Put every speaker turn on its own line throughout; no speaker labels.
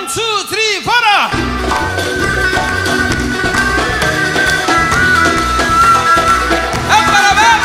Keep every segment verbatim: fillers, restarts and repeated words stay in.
two, three, para. Hep beraber.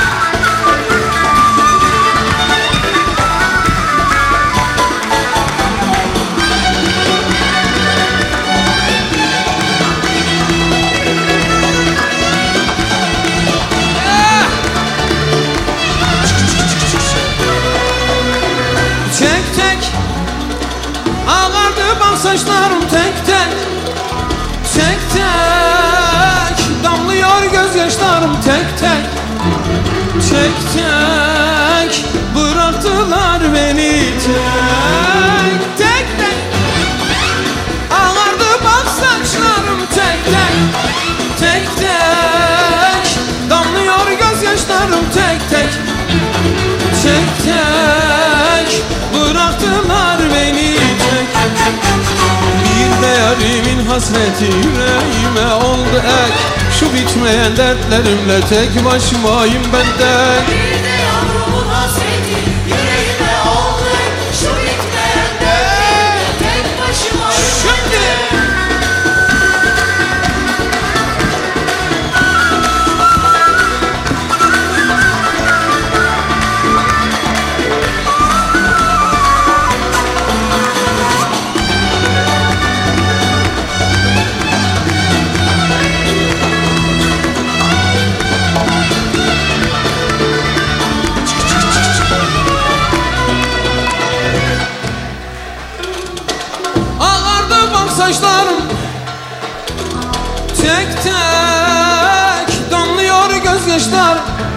Tek tek ağardı bak saçlarım tek tek. Tek tek damlıyor gözyaşlarım tek tek. Tek tek bıraktılar beni tek. Tek tek ağardı bak saçlarım tek tek. Tek tek damlıyor gözyaşlarım tek tek. Tek tek bıraktılar beni tek. Bir de yarimin hasreti yüreğime oldu ek. Şu bitmeyen dertlerimle tek başımayım ben tek.
Bir de yavrumun hasreti yüreğime oldu ek. Şu bitmeyen dertlerimle tek başımayım ben tek.
Saçlarım tek tek damlıyor gözyaşlar.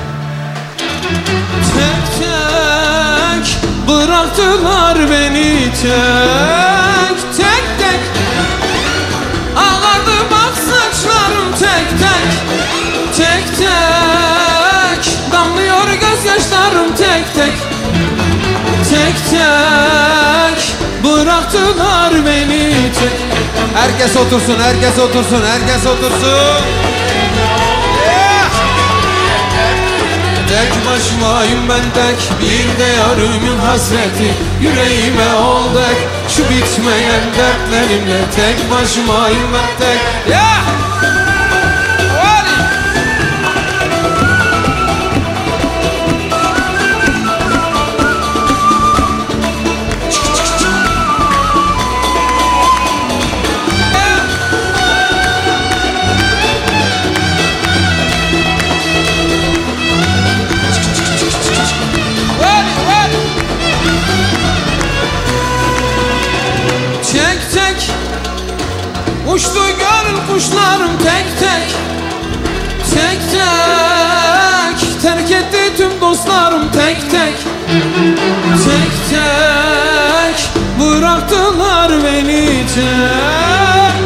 Tek tek bıraktılar beni tek. Tek tek ağardı bak saçlarım tek tek. Tek tek damlıyor gözyaşlarım tek tek. Tek tek bıraktılar beni tek. Herkes otursun, herkes otursun, herkes otursun. Yeah! Tek başımayım ben tek. Bir de yarımın hasreti yüreğime oldu ek. Şu bitmeyen dertlerimle tek başımayım ben tek.
Yeah!
Tek tek uçtu gönül kuşlarım tek tek. Tek tek terk etti tüm dostlarım tek tek. Tek tek bıraktılar beni tek.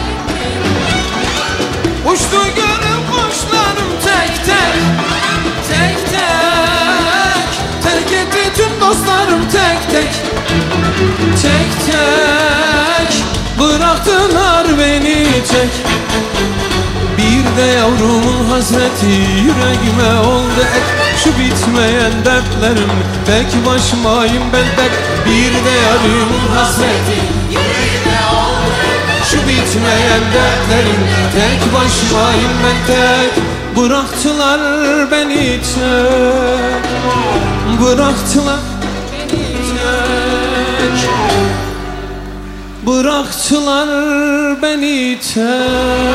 Uçtu gönül kuşlarım tek tek. Tek tek terk etti tüm dostlarım tek tek. Tek tek bıraktılar beni tek. Bir de yavrumun hasreti yüreğime oldu ek. Şu bitmeyen dertlerim tek başımayım ben tek. Bir de yarımın hasreti
yüreğime oldu ek.
şu bitmeyen dertlerim tek başımayım ben tek. Bıraktılar beni tek. Bıraktılar beni tek. Bıraktılar beni tek.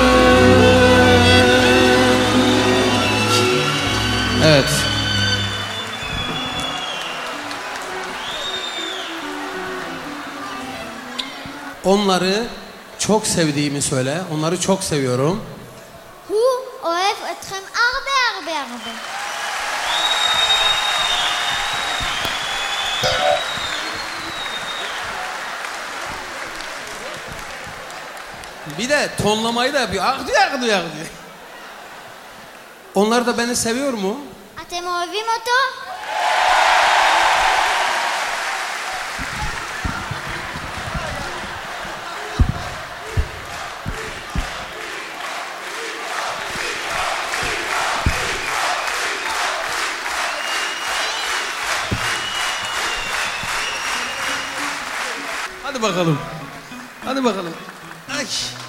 Evet. Onları çok sevdiğimi söyle. Onları çok seviyorum.
הוא אוהב אתכם הרבה הרבה הרבה.
Bir de tonlamayı da yapıyor. Ah diyor, ah diyor, ah diyor. Onlar da beni seviyor mu?
אתם אוהבים אותו?
Hadi bakalım. Hadi bakalım. Ay.